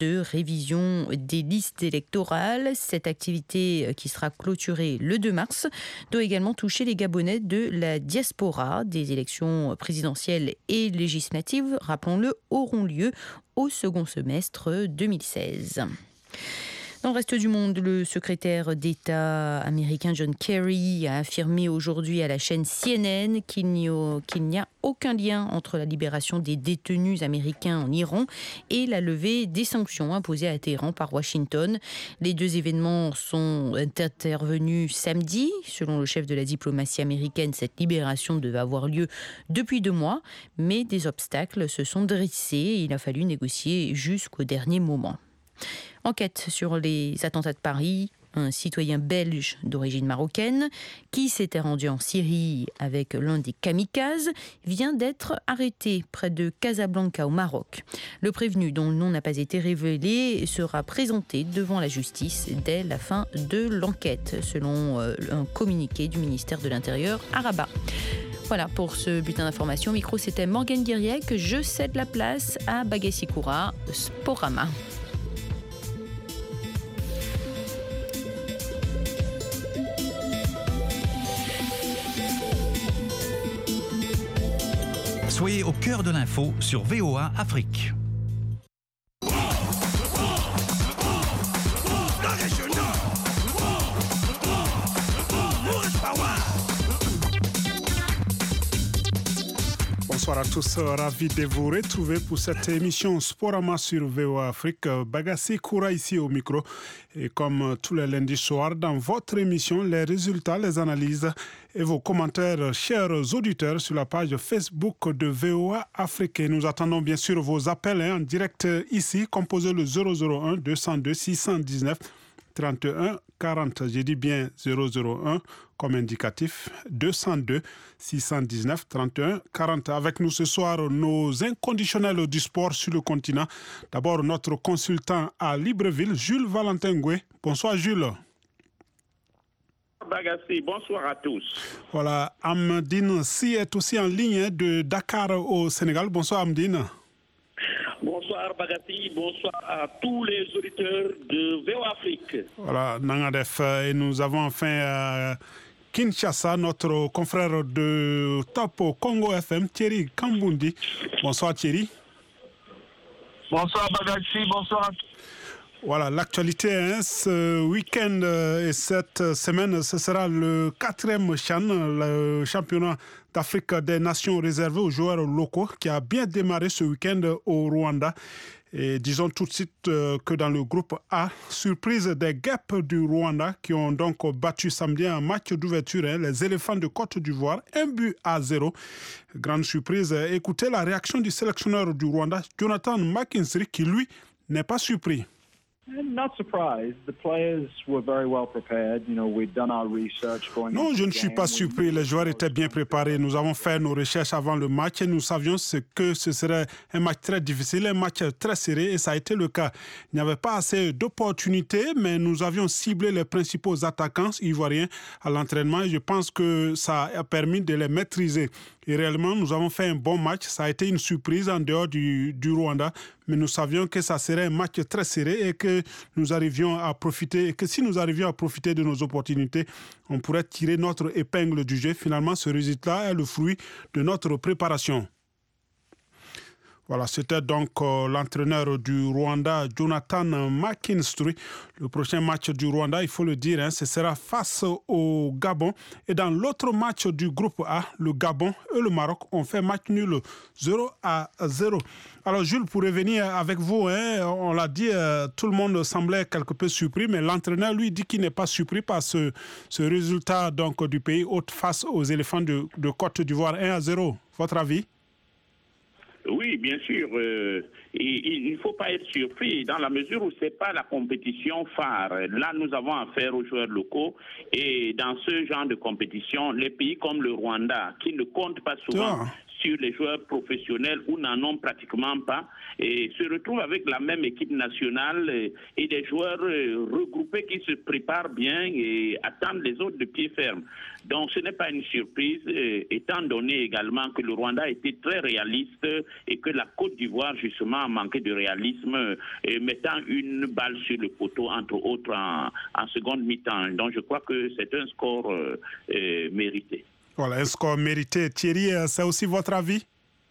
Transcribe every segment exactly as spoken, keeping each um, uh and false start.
de révision des listes électorales. Cette activité qui sera clôturée le deux mars doit également toucher les Gabonais de la diaspora. Des élections présidentielles et législatives, rappelons-le, auront lieu au second semestre deux mille seize. Dans le reste du monde, le secrétaire d'État américain John Kerry a affirmé aujourd'hui à la chaîne C N N qu'il n'y a, qu'il n'y a aucun lien entre la libération des détenus américains en Iran et la levée des sanctions imposées à Téhéran par Washington. Les deux événements sont intervenus samedi. Selon le chef de la diplomatie américaine, cette libération devait avoir lieu depuis deux mois, mais des obstacles se sont dressés et il a fallu négocier jusqu'au dernier moment. Enquête sur les attentats de Paris. Un citoyen belge d'origine marocaine qui s'était rendu en Syrie avec l'un des kamikazes vient d'être arrêté près de Casablanca au Maroc. Le prévenu, dont le nom n'a pas été révélé, sera présenté devant la justice dès la fin de l'enquête, selon un communiqué du ministère de l'Intérieur à Rabat. Voilà pour ce bulletin d'information. Micro, c'était Morgane Guiriec. Je cède la place à Bagassi Koura, Sporama. Soyez au cœur de l'info sur V O A Afrique. Bonsoir à tous, ravi de vous retrouver pour cette émission Sporama sur V O A Afrique. Bagassi Koura ici au micro. Et comme tous les lundis soirs, dans votre émission, les résultats, les analyses et vos commentaires, chers auditeurs, sur la page Facebook de V O A Afrique. Et nous attendons bien sûr vos appels hein, en direct ici, composez le zéro zéro un deux cent deux six cent dix-neuf trente et un quarante. J'ai dit bien zéro zéro un comme indicatif, deux cent deux six cent dix-neuf trente et un quarante. Avec nous ce soir, nos inconditionnels du sport sur le continent. D'abord, notre consultant à Libreville, Jules Valentin Goué. Bonsoir Jules. Bagassi, bonsoir à tous. Voilà, Amdine Si est aussi en ligne de Dakar au Sénégal. Bonsoir Amdine. Bonsoir Bagassi, bonsoir à tous les auditeurs de V O A Afrique. Voilà, Nangadef, et nous avons enfin euh, Kinshasa, notre confrère de Top Congo F M, Thierry Kambundi. Bonsoir Thierry. Bonsoir Bagassi, bonsoir. Voilà, l'actualité, hein, ce week-end et cette semaine, ce sera le quatrième CHAN, le championnat d'Afrique des Nations réservé aux joueurs locaux, qui a bien démarré ce week-end au Rwanda. Et disons tout de suite que dans le groupe A, surprise des guêpes du Rwanda, qui ont donc battu samedi un match d'ouverture, hein, les éléphants de Côte d'Ivoire, un but à zéro. Grande surprise, écoutez la réaction du sélectionneur du Rwanda, Jonathan McKinstry, qui lui n'est pas surpris. Not surprised. The players were very well prepared. You know, we'd done our research going. Non, je ne suis pas surpris. Les joueurs étaient bien préparés. Nous avons fait nos recherches avant le match et nous savions ce que ce serait un match très difficile, un match très serré et ça a été le cas. Il n'y avait pas assez d'opportunités, mais nous avions ciblé les principaux attaquants ivoiriens à l'entraînement et je pense que ça a permis de les maîtriser. Et réellement, nous avons fait un bon match. Ça a été une surprise en dehors du, du Rwanda. Mais nous savions que ça serait un match très serré et que nous arrivions à profiter. Et que si nous arrivions à profiter de nos opportunités, on pourrait tirer notre épingle du jeu. Finalement, ce résultat est le fruit de notre préparation. Voilà, c'était donc euh, l'entraîneur du Rwanda, Jonathan McKinstry. Le prochain match du Rwanda, il faut le dire, hein, ce sera face au Gabon. Et dans l'autre match du groupe A, le Gabon et le Maroc ont fait match nul zéro à zéro. Alors Jules, pour revenir avec vous, hein, on l'a dit, euh, tout le monde semblait quelque peu surpris, mais l'entraîneur, lui, dit qu'il n'est pas surpris par ce, ce résultat donc, du pays hôte face aux éléphants de, de Côte d'Ivoire, un à zéro. Votre avis ? Oui, bien sûr. Euh, il ne faut pas être surpris dans la mesure où ce n'est pas la compétition phare. Là, nous avons affaire aux joueurs locaux et dans ce genre de compétition, les pays comme le Rwanda, qui ne comptent pas souvent sur les joueurs professionnels ou n'en ont pratiquement pas et se retrouvent avec la même équipe nationale et, et des joueurs euh, regroupés qui se préparent bien et attendent les autres de pied ferme. Donc ce n'est pas une surprise, euh, étant donné également que le Rwanda a été très réaliste et que la Côte d'Ivoire justement a manqué de réalisme, euh, mettant une balle sur le poteau entre autres en, en seconde mi-temps. Donc je crois que c'est un score euh, euh, mérité. Voilà, un score mérité. Thierry, c'est aussi votre avis?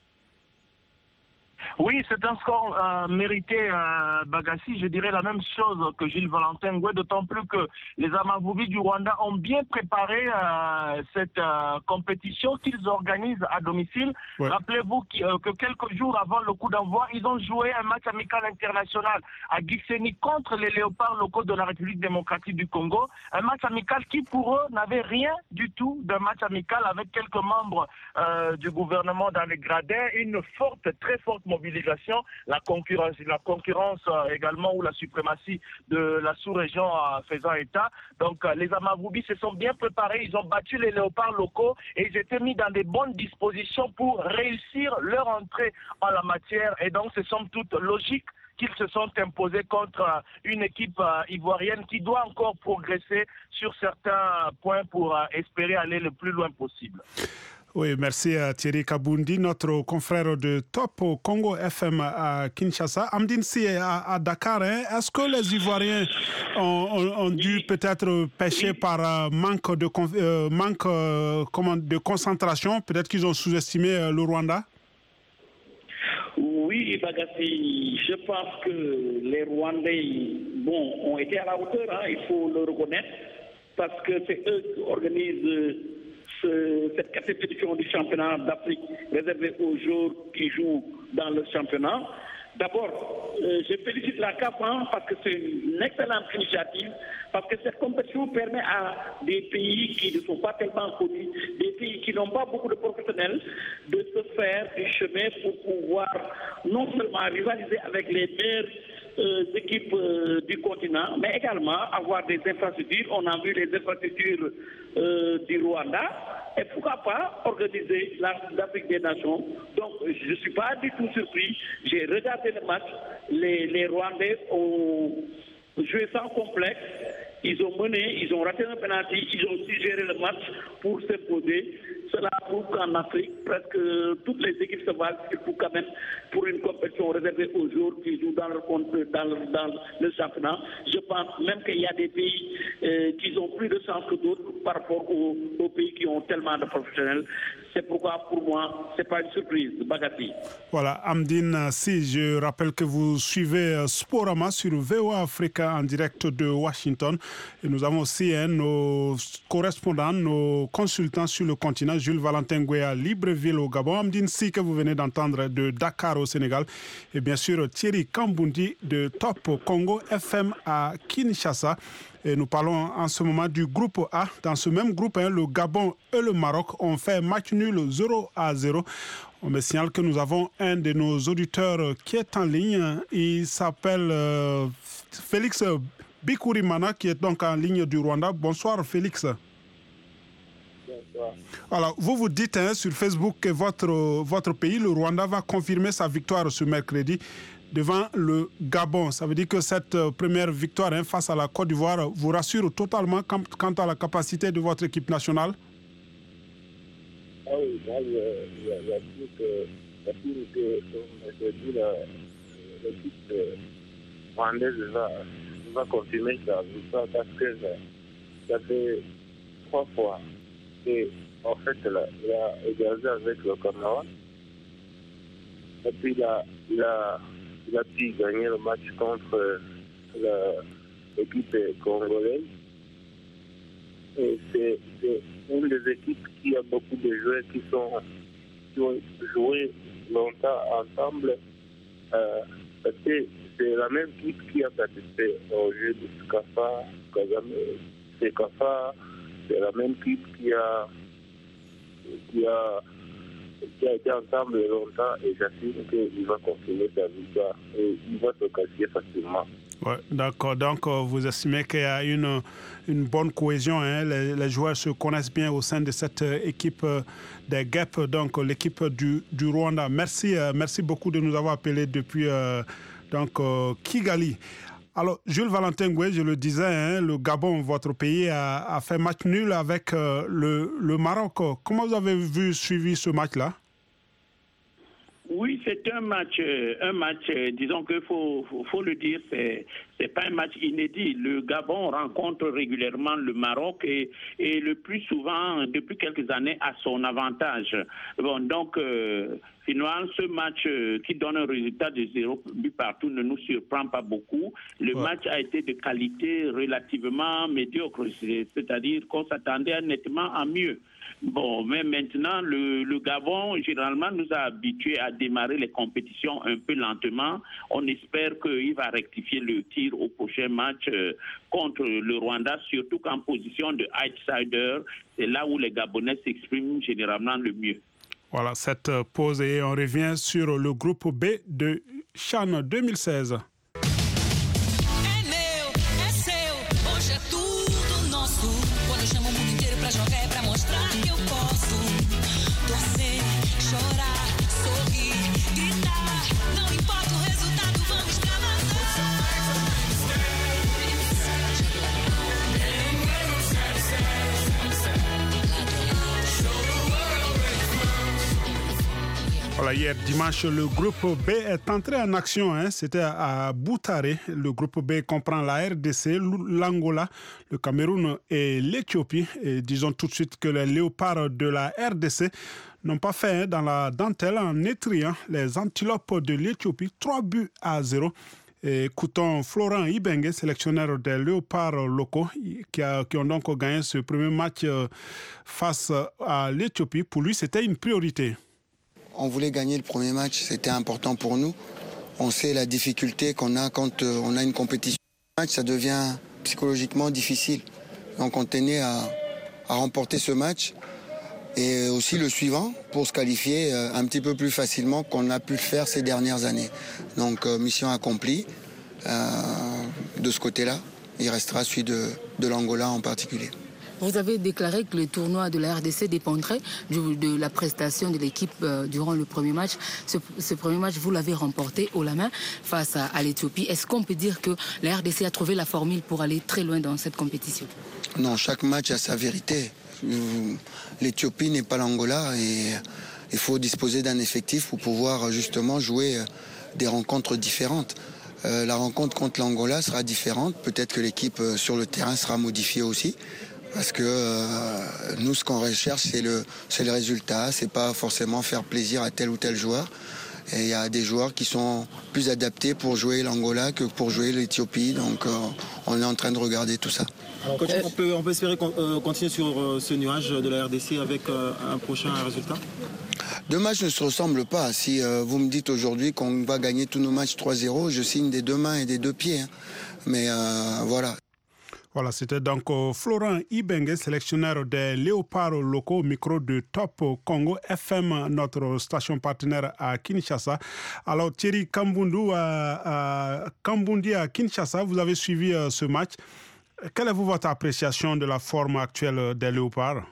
Oui, c'est un score euh, mérité, euh, Bagassi. Je dirais la même chose que Gilles Valentin Goué, d'autant plus que les Amavubi du Rwanda ont bien préparé euh, cette euh, compétition qu'ils organisent à domicile. Ouais. Rappelez-vous que, euh, que quelques jours avant le coup d'envoi, ils ont joué un match amical international à Gisenyi contre les léopards locaux de la République démocratique du Congo. Un match amical qui, pour eux, n'avait rien du tout d'un match amical avec quelques membres euh, du gouvernement dans les gradins, une forte, très forte mobilisation. La concurrence, la concurrence euh, également ou la suprématie de la sous-région euh, faisant état. Donc euh, les Amavubi se sont bien préparés, ils ont battu les léopards locaux et ils étaient mis dans des bonnes dispositions pour réussir leur entrée en la matière. Et donc c'est somme toute logique qu'ils se sont imposés contre euh, une équipe euh, ivoirienne qui doit encore progresser sur certains points pour euh, espérer aller le plus loin possible. Oui, merci à Thierry Kabundi, notre confrère de Top au Congo F M à Kinshasa. Amdine Si à, à Dakar, hein, est-ce que les Ivoiriens ont, ont, ont dû peut-être pêcher par manque de, euh, manque, euh, comment, de concentration? Peut-être qu'ils ont sous-estimé euh, le Rwanda? Oui, Bagassi, je pense que les Rwandais bon, ont été à la hauteur, hein, il faut le reconnaître, parce que c'est eux qui organisent ce, cette quatrième édition du championnat d'Afrique réservée aux joueurs qui jouent dans le championnat. D'abord, euh, je félicite la C A F hein, parce que c'est une excellente initiative, parce que cette compétition permet à des pays qui ne sont pas tellement connus, des pays qui n'ont pas beaucoup de professionnels, de se faire du chemin pour pouvoir non seulement rivaliser avec les meilleures euh, équipes euh, du continent, mais également avoir des infrastructures. On a vu les infrastructures euh, du Rwanda. Et pourquoi pas organiser l'Afrique des Nations. Donc, je ne suis pas du tout surpris. J'ai regardé le match. Les, les Rwandais ont joué sans complexe. Ils ont mené, ils ont raté un penalty, ils ont aussi géré le match pour s'imposer. Cela prouve qu'en Afrique, presque toutes les équipes se valent pour quand même pour une compétition réservée aux joueurs qui jouent dans le, dans le, dans le championnat. Je pense même qu'il y a des pays euh, qui ont plus de chance que d'autres par rapport aux, aux pays qui ont tellement de professionnels. C'est pourquoi, pour moi, ce n'est pas une surprise, Bagassi. Voilà, Amdine Si, je rappelle que vous suivez Sporama sur V O A Africa en direct de Washington. Et nous avons aussi hein, nos correspondants, nos consultants sur le continent, Jules Valentin Goué à Libreville au Gabon, Amdine Si que vous venez d'entendre de Dakar au Sénégal, et bien sûr Thierry Kambundi de Top Congo F M à Kinshasa. Et nous parlons en ce moment du groupe A. Dans ce même groupe, hein, le Gabon et le Maroc ont fait match nul zéro à zéro. On me signale que nous avons un de nos auditeurs qui est en ligne. Il s'appelle euh, Félix Bikourimana, qui est donc en ligne du Rwanda. Bonsoir Félix. Bonsoir. Alors, vous vous dites hein, sur Facebook que votre, votre pays, le Rwanda, va confirmer sa victoire ce mercredi devant le Gabon. Ça veut dire que cette première victoire hein, face à la Côte d'Ivoire vous rassure totalement quant à la capacité de votre équipe nationale? Ah oui, moi, il y a dit que l'équipe rwandaise va, va confirmer sa victoire parce que ça fait trois fois et en fait, il a égalisé avec le Cameroun. Et puis, il a, il a, il a pu gagner le match contre l'équipe congolaise. Et c'est une des équipes qui a beaucoup de joueurs qui, sont, qui ont joué longtemps ensemble. Euh, parce que c'est la même équipe qui a participé au jeu de Sekafa, Sekafa. C'est la même équipe qui a, qui a qui a été ensemble longtemps et j'assure qu'il va continuer sa victoire et il va se qualifier facilement. Ouais, d'accord. Donc, euh, vous estimez qu'il y a une, une bonne cohésion. Hein? Les, les joueurs se connaissent bien au sein de cette euh, équipe euh, des Guêpes, donc euh, l'équipe du, du Rwanda. Merci, euh, merci beaucoup de nous avoir appelés depuis euh, donc, euh, Kigali. Alors, Jules Valentin Goué, je le disais, hein, le Gabon, votre pays, a, a fait match nul avec euh, le, le Maroc. Comment vous avez vu, suivi ce match-là? Oui, c'est un match, un match, disons qu'il faut, faut, faut le dire, c'est, c'est pas un match inédit. Le Gabon rencontre régulièrement le Maroc et, et le plus souvent, depuis quelques années, à son avantage. Bon, donc, euh, finalement, ce match euh, qui donne un résultat de zéro but partout ne nous surprend pas beaucoup. Le ouais. match a été de qualité relativement médiocre, c'est-à-dire qu'on s'attendait nettement à mieux. Bon, mais maintenant, le, le Gabon, généralement, nous a habitués à démarrer les compétitions un peu lentement. On espère qu'il va rectifier le tir au prochain match euh, contre le Rwanda, surtout qu'en position de outsider, c'est là où les Gabonais s'expriment généralement le mieux. Voilà, cette pause et on revient sur le groupe B de CHAN deux mille seize. Voilà, hier dimanche, le groupe B est entré en action. Hein. C'était à Boutaré. Le groupe B comprend la R D C, l'Angola, le Cameroun et l'Éthiopie. Et disons tout de suite que les léopards de la R D C n'ont pas fait hein, dans la dentelle en étriant les antilopes de l'Éthiopie. Trois buts à zéro. Et écoutons Florent Ibenge, sélectionneur des léopards locaux, qui, a, qui ont donc gagné ce premier match face à l'Éthiopie. Pour lui, c'était une priorité. On voulait gagner le premier match, c'était important pour nous. On sait la difficulté qu'on a quand on a une compétition. Le match, ça devient psychologiquement difficile. Donc on tenait à, à remporter ce match et aussi le suivant pour se qualifier un petit peu plus facilement qu'on a pu le faire ces dernières années. Donc mission accomplie euh, de ce côté-là. Il restera celui de, de l'Angola en particulier. Vous avez déclaré que le tournoi de la R D C dépendrait du, de la prestation de l'équipe euh, durant le premier match. Ce, ce premier match, vous l'avez remporté haut la main face à, à l'Éthiopie. Est-ce qu'on peut dire que la R D C a trouvé la formule pour aller très loin dans cette compétition? Non, chaque match a sa vérité. L'Éthiopie n'est pas l'Angola et il faut disposer d'un effectif pour pouvoir justement jouer des rencontres différentes. Euh, la rencontre contre l'Angola sera différente. Peut-être que l'équipe euh, sur le terrain sera modifiée aussi. Parce que euh, nous, ce qu'on recherche, c'est le, c'est le résultat. C'est pas forcément faire plaisir à tel ou tel joueur. Et il y a des joueurs qui sont plus adaptés pour jouer l'Angola que pour jouer l'Éthiopie. Donc, euh, on est en train de regarder tout ça. Alors, coach, on, peut, on peut espérer continuer sur ce nuage de la R D C avec un prochain résultat? Deux matchs ne se ressemblent pas. Si euh, vous me dites aujourd'hui qu'on va gagner tous nos matchs trois zéro, je signe des deux mains et des deux pieds. Hein. Mais euh, voilà. Voilà, c'était donc euh, Florent Ibenge, sélectionneur des léopards locaux au micro de Top Congo F M, notre station partenaire à Kinshasa. Alors Thierry Kambundu à, à Kambundi à Kinshasa, vous avez suivi euh, ce match. Quelle est votre appréciation de la forme actuelle des léopards?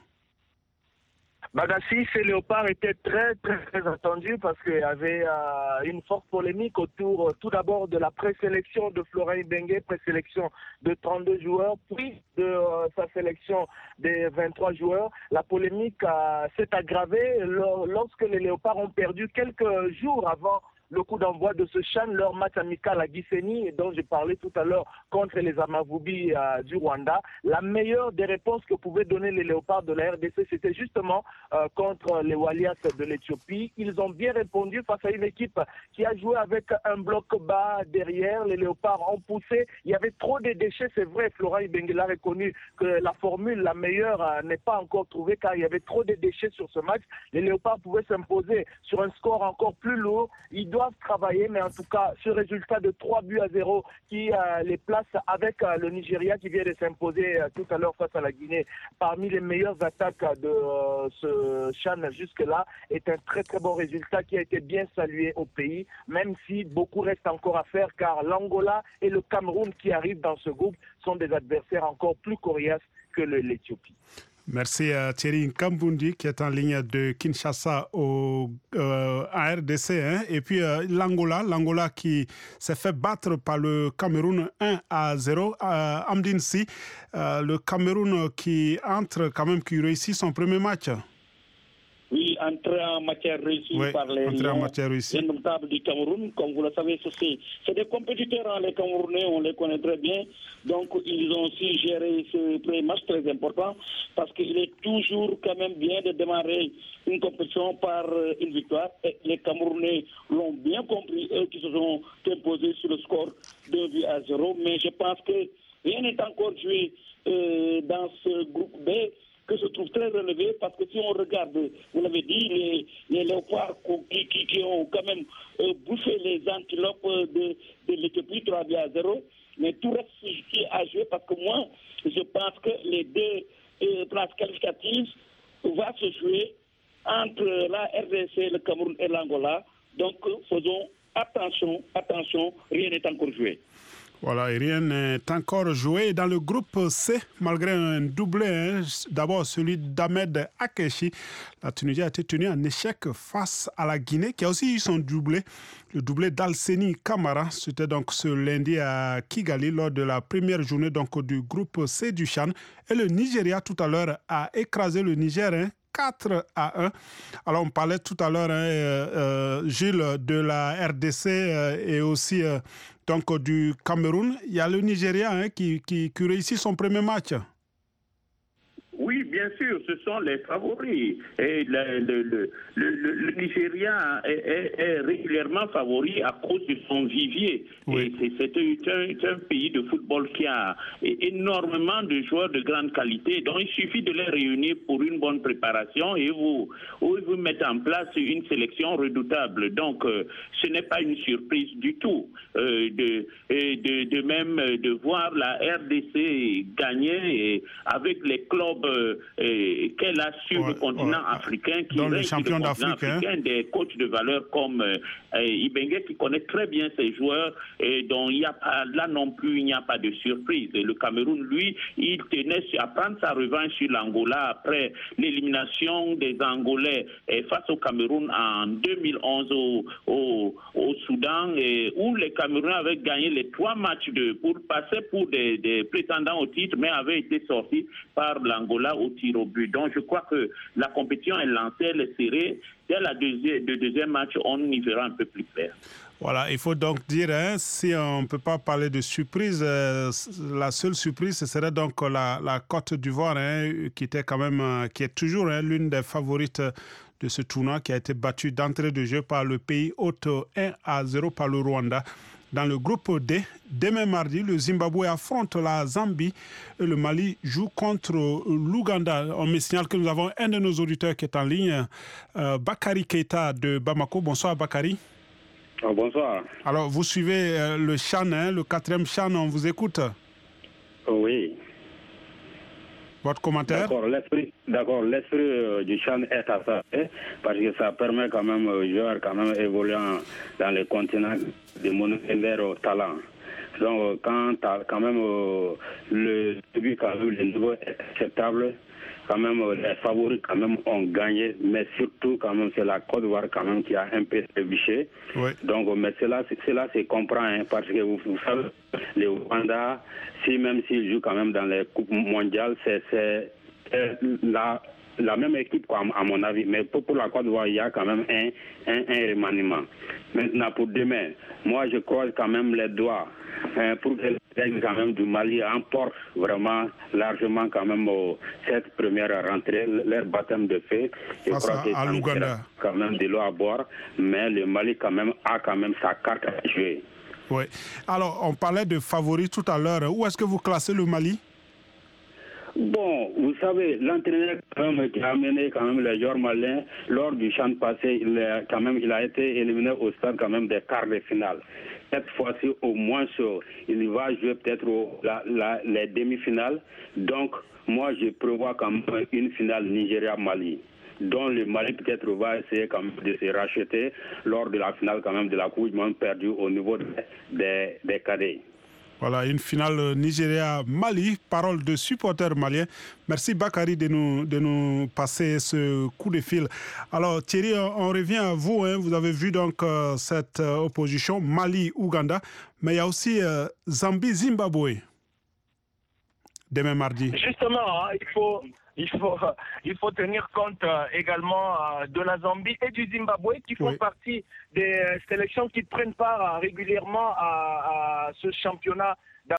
Bagassi, ces léopards étaient très, très, très attendus parce qu'il y avait euh, une forte polémique autour, euh, tout d'abord, de la présélection de Florent Ibenge, présélection de trente-deux joueurs, puis de euh, sa sélection des vingt-trois joueurs. La polémique euh, s'est aggravée lorsque les léopards ont perdu quelques jours avant le coup d'envoi de ce CHAN, leur match amical à Gisenyi, dont j'ai parlé tout à l'heure contre les Amavubi euh, du Rwanda. La meilleure des réponses que pouvaient donner les léopards de la R D C, c'était justement euh, contre les Walias de l'Éthiopie. Ils ont bien répondu face à une équipe qui a joué avec un bloc bas derrière. Les léopards ont poussé. Il y avait trop de déchets, c'est vrai. Florent Ibenge a reconnu que la formule, la meilleure, euh, n'est pas encore trouvée car il y avait trop de déchets sur ce match. Les léopards pouvaient s'imposer sur un score encore plus lourd. Ils doivent travailler, mais en tout cas, ce résultat de trois buts à zéro qui euh, les place avec euh, le Nigeria qui vient de s'imposer euh, tout à l'heure face à la Guinée parmi les meilleures attaques de euh, ce CHAN jusque-là est un très très bon résultat qui a été bien salué au pays, même si beaucoup reste encore à faire car l'Angola et le Cameroun qui arrivent dans ce groupe sont des adversaires encore plus coriaces que le, l'Éthiopie. Merci à Thierry Nkambundi qui est en ligne de Kinshasa au, euh, à R D C. Hein. Et puis euh, l'Angola, l'Angola qui s'est fait battre par le Cameroun un à zéro. Euh, Amdine Si, euh, le Cameroun qui entre quand même, qui réussit son premier match. Oui, entrer en matière réussie oui, par les notables du Cameroun. Comme vous le savez, c'est, c'est des compétiteurs, hein, les Camerounais, on les connaît très bien. Donc, ils ont aussi géré ce premier match très important parce qu'il est toujours quand même bien de démarrer une compétition par une victoire. Et les Camerounais l'ont bien compris, eux qui se sont imposés sur le score deux buts à zéro. Mais je pense que rien n'est encore joué euh, dans ce groupe B, que je trouve très relevé, parce que si on regarde, vous l'avez dit, les, les léopards qui, qui, qui ont quand même euh, bouffé les antilopes de, de l'Éthiopie trois buts à zéro, mais tout reste à jouer, parce que moi, je pense que les deux euh, places qualificatives vont se jouer entre la R D C, le Cameroun et l'Angola. Donc, faisons attention, attention, rien n'est encore joué. Voilà, et rien n'est encore joué. Dans le groupe C, malgré un doublé, hein, d'abord celui d'Ahmed Akeshi, la Tunisie a été tenue en échec face à la Guinée, qui a aussi eu son doublé. Le doublé d'Alseni Kamara, c'était donc ce lundi à Kigali, lors de la première journée donc, du groupe C du CHAN. Et le Nigeria, tout à l'heure, a écrasé le Niger, hein, quatre à un. Alors, on parlait tout à l'heure, hein, euh, Gilles, de la R D C euh, et aussi euh, donc, du Cameroun. Il y a le Nigeria hein, qui, qui, qui réussit son premier match. Oui, bien sûr, ce sont les favoris. Et le, le, le, le, le Nigeria est, est, est régulièrement favori à cause de son vivier. Oui. Et c'est, c'est un, un pays de football qui a énormément de joueurs de grande qualité. Donc, il suffit de les réunir pour une bonne préparation et vous, vous mettez en place une sélection redoutable. Donc, euh, ce n'est pas une surprise du tout. Euh, de, de, de même de voir la R D C gagner et avec les clubs Euh, euh, qu'elle a sur ouais, le continent ouais. africain, qui est le champion d'Afrique, africain, hein? Des coachs de valeur comme euh, Ibenge qui connaît très bien ses joueurs et dont il y a pas, là non plus il n'y a pas de surprise. Et le Cameroun, lui, il tenait à prendre sa revanche sur l'Angola après l'élimination des Angolais et face au Cameroun en deux mille onze au, au, au Soudan, et où les Camerounais avaient gagné les trois matchs de, pour passer pour des, des prétendants au titre, mais avaient été sortis par l'Angola au tir au but. Donc je crois que la compétition est lancée, elle est serrée. Dès la deuxième, le deuxième match, on y verra un peu plus clair. Voilà, il faut donc dire, hein, si on ne peut pas parler de surprise, euh, la seule surprise, ce serait donc la, la Côte d'Ivoire, hein, qui était quand même, euh, qui est toujours hein, l'une des favorites de ce tournoi, qui a été battue d'entrée de jeu par le pays hôte un à zéro par le Rwanda. Dans le groupe D, demain mardi, le Zimbabwe affronte la Zambie et le Mali joue contre l'Ouganda. On me signale que nous avons un de nos auditeurs qui est en ligne, euh, Bakary Keita de Bamako. Bonsoir Bakary. Oh, bonsoir. Alors, vous suivez euh, le CHAN, hein, le quatrième CHAN, on vous écoute. Oh, oui. Votre commentaire? D'accord, l'esprit, d'accord, l'esprit euh, du CHAN est à ça, hein, parce que ça permet quand même aux joueurs quand même évoluant dans les continents de montrer leur talent. Donc euh, quand quand même euh, le début quand même le niveau est acceptable, quand même les favoris quand même ont gagné, mais surtout quand même c'est la Côte d'Ivoire quand même qui a un peu trébuché. Oui. Donc mais cela cela se comprend hein, parce que vous, vous savez les Rwanda, si même s'ils jouent quand même dans les coupes mondiales, c'est c'est la la même équipe quoi, à mon avis, mais pour, pour la Côte d'Ivoire il y a quand même un un, un remaniement. Maintenant pour demain, moi je croise quand même les doigts hein, pour que les quand même du Mali emportent vraiment largement quand même oh, cette première rentrée, leur baptême de feu. Je Face crois à, à l'Ouganda. Quand même de l'eau à boire, mais le Mali quand même a quand même sa carte à jouer. Oui. Alors on parlait de favoris tout à l'heure. Où est-ce que vous classez le Mali? Bon, vous savez, l'entraîneur qui a amené quand même les joueurs maliens lors du CHAN passé, il a, quand même, il a été éliminé au stade quand même des quarts de finale. Cette fois-ci, au moins, il va jouer peut-être la, la, les demi-finales. Donc, moi, je prévois quand même une finale Nigeria-Mali, dont le Mali peut-être va essayer quand même de se racheter lors de la finale quand même de la Coupe du Monde perdue au niveau des, des, des cadets. Voilà, une finale Nigeria-Mali, parole de supporters maliens. Merci Bakary de nous, de nous passer ce coup de fil. Alors Thierry, on revient à vous. Hein. Vous avez vu donc euh, cette euh, opposition Mali-Ouganda, mais il y a aussi euh, Zambie-Zimbabwe demain mardi. Justement, hein, il faut... Il faut, il faut tenir compte euh, également euh, de la Zambie et du Zimbabwe qui font oui. partie des sélections qui prennent part euh, régulièrement à, à ce championnat